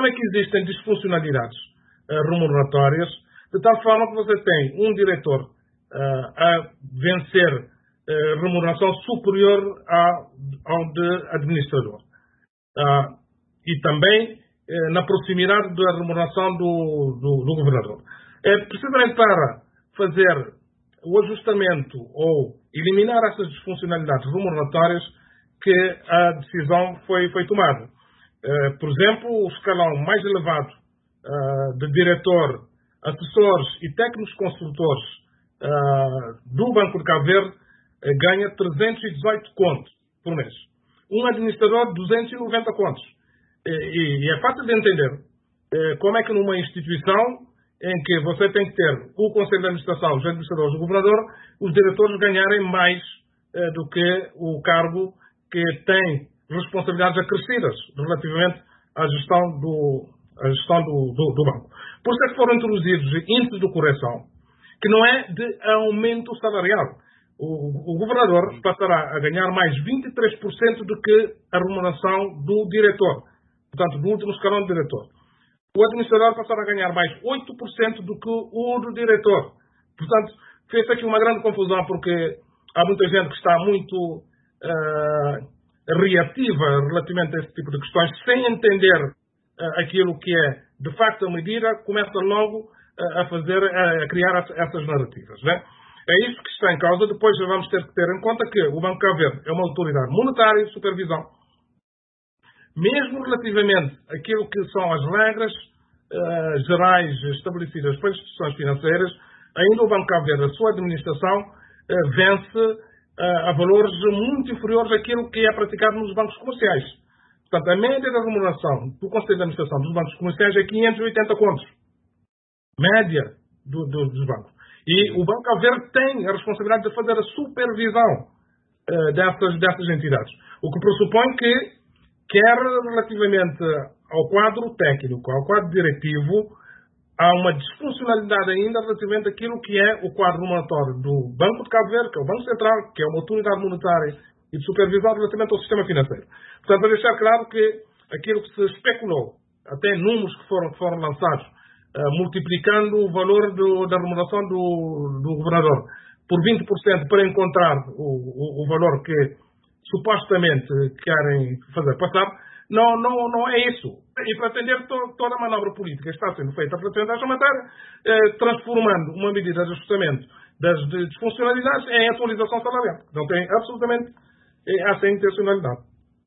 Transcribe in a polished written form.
problema é que existem disfuncionalidades remuneratórias, de tal forma que você tem um diretor a vencer remuneração superior ao de administrador. E também na proximidade da remuneração do governador. Precisamente para fazer o ajustamento ou eliminar essas disfuncionalidades remuneratórias que a decisão foi tomada. Por exemplo, o escalão mais elevado de diretor, assessores e técnicos consultores do Banco de Cabo Verde ganha 318 contos por mês. Um administrador, 290 contos. E é fácil de entender como é que numa instituição em que você tem que ter o Conselho de Administração, os administradores do Governador, os diretores ganharem mais do que o cargo que tem responsabilidades acrescidas relativamente à gestão do banco. Por isso é que foram introduzidos índices de correção, que não é de aumento salarial. O governador passará a ganhar mais 23% do que a remuneração do diretor, portanto, do último escalão do diretor. O administrador passará a ganhar mais 8% do que o do diretor. Portanto, fez aqui uma grande confusão, porque há muita gente que está muito reativa relativamente a esse tipo de questões, sem entender aquilo que é, de facto, a medida, começa logo a criar essas narrativas, né? É isso que está em causa. Depois já vamos ter que ter em conta que o Banco de Cabo Verde é uma autoridade monetária de supervisão. Mesmo relativamente àquilo que são as regras gerais estabelecidas pelas instituições financeiras, ainda o Banco de Cabo Verde, a sua administração, vence a valores muito inferiores àquilo que é praticado nos bancos comerciais. Portanto, a média da remuneração do Conselho de Administração dos bancos comerciais é 580 contos. Média dos bancos. E o Banco de Cabo Verde tem a responsabilidade de fazer a supervisão dessas entidades. O que pressupõe que, quer relativamente ao quadro técnico, ao quadro diretivo, há uma disfuncionalidade ainda relativamente àquilo que é o quadro remuneratório do Banco de Cabo Verde, que é o Banco Central, que é uma autoridade monetária e de supervisão relativamente ao sistema financeiro. Portanto, para deixar claro que aquilo que se especulou, até números que foram lançados, multiplicando o valor da remuneração do governador por 20% para encontrar o valor que supostamente querem fazer passar, não é isso. E para atender toda a manobra política que está sendo feita relativamente a esta matéria, transformando uma medida de ajustamento das disfuncionalidades em atualização salarial. Não tem absolutamente essa intencionalidade.